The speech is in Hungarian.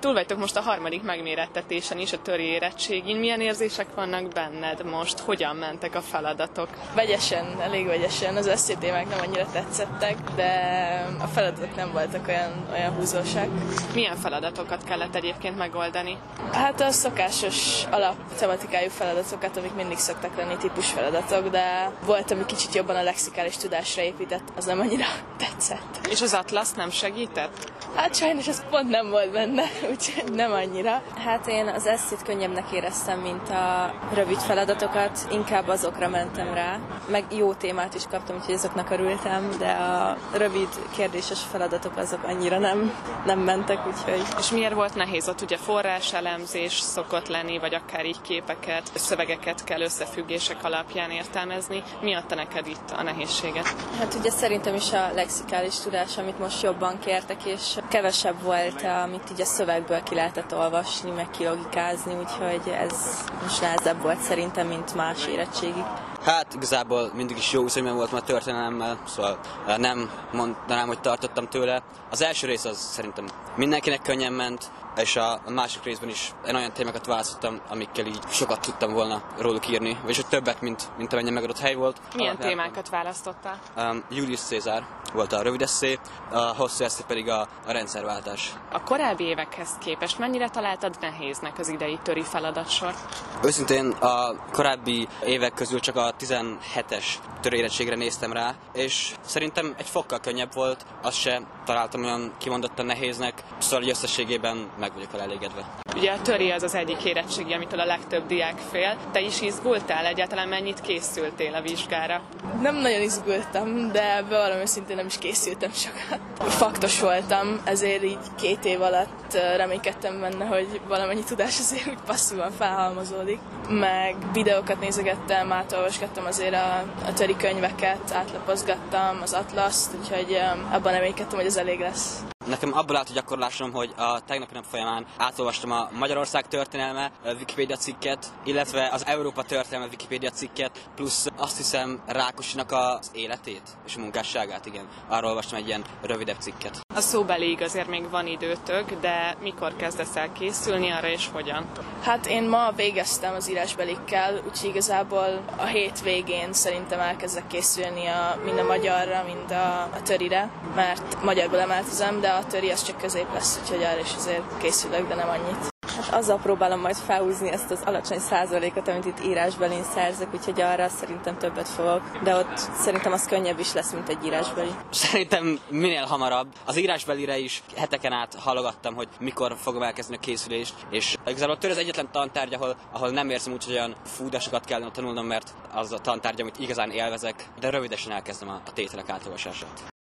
Túl vagytok most a harmadik megmérettetésen is, a töri érettségin. Milyen érzések vannak benned most? Hogyan mentek a feladatok? Vegyesen, elég vegyesen. Az SZT témák nem annyira tetszettek, de a feladatok nem voltak olyan húzósak. Milyen feladatokat kellett egyébként megoldani? Hát a szokásos alaptematikájú feladatokat, amik mindig szoktak lenni típusfeladatok, de volt, ami kicsit jobban a lexikális tudásra épített, az nem annyira tetszett. És az Atlasz nem segített? Hát sajnos ez pont nem volt benne, úgyhogy nem annyira. Hát én az eszét könnyebbnek éreztem, mint a rövid feladatokat, inkább azokra mentem rá. Meg jó témát is kaptam, úgyhogy azoknak örültem, de a rövid kérdéses feladatok azok annyira nem mentek, úgyhogy... És miért volt nehéz? Ott ugye forráselemzés szokott lenni, vagy akár így képeket, szövegeket kell összefüggések alapján értelmezni. Mi adta neked itt a nehézséget? Hát ugye szerintem is a lexikális tudás, amit most jobban kértek, és kevesebb volt, amit így a szövegből ki lehetett olvasni, meg kilogikázni, úgyhogy ez most nehezebb volt szerintem, mint más érettségig. Hát igazából mindig is jó viszonyban voltam a történelemmel, szóval nem mondanám, hogy tartottam tőle. Az első rész az szerintem mindenkinek könnyen ment, és a másik részben is olyan témákat választottam, amikkel így sokat tudtam volna róluk írni, vagyis hogy többet, mint amennyien megadott hely volt. Milyen témákat választottál? Julius Caesar volt a rövid esszé, a hosszú esszé pedig a rendszerváltás. A korábbi évekhez képest mennyire találtad nehéznek az idei töri feladatsort? Őszintén a korábbi évek közül csak a 17-es törérettségre néztem rá, és szerintem egy fokkal könnyebb volt, azt se találtam olyan kimondottan nehéznek, szóval összességében meg vagyok vele elégedve. Ugye a töri az egyik érettségi, amitől a legtöbb diák fél. Te is izgultál? Egyáltalán mennyit készültél a vizsgára? Nem nagyon izgultam, de bevallom őszintén nem is készültem sokat. Faktos voltam, ezért így 2 év alatt reménykedtem benne, hogy valamennyi tudás azért úgy passzívan felhalmozódik. Meg videókat nézegettem, átolvasgattam azért a töri könyveket, átlapozgattam az Atlaszt, úgyhogy abban reménykedtem, hogy ez elég lesz. Nekem abból állt a gyakorlásom, hogy a tegnapi nap folyamán átolvastam a Magyarország történelme Wikipédia cikket, illetve az Európa történelme Wikipédia cikket, plusz azt hiszem Rákosinak az életét és a munkásságát, igen. Arról olvastam egy ilyen rövidebb cikket. A szóbeliig azért még van időtök, de mikor kezdesz el készülni arra és hogyan? Hát én ma végeztem az írásbelikkel, úgyhogy igazából a hét végén szerintem elkezdek készülni mind a magyarra, mind a törire, mert magyarból emeltezem, de a töri az csak közép lesz, úgyhogy arra is azért készülök, de nem annyit. Hát azzal próbálom majd felhúzni ezt az alacsony százalékot, amit itt írásbelin szerzek, úgyhogy arra szerintem többet fogok, de ott szerintem az könnyebb is lesz, mint egy írásbeli. Szerintem minél hamarabb. Az írásbelire is heteken át halogattam, hogy mikor fogom elkezdeni a készülést, és igazából a tör az egyetlen tantárgy, ahol nem érzem úgy, hogy olyan fúdásokat kellene tanulnom, mert az a tantárgy, amit igazán élvezek, de rövidesen elkezdem a tételek átolvasását.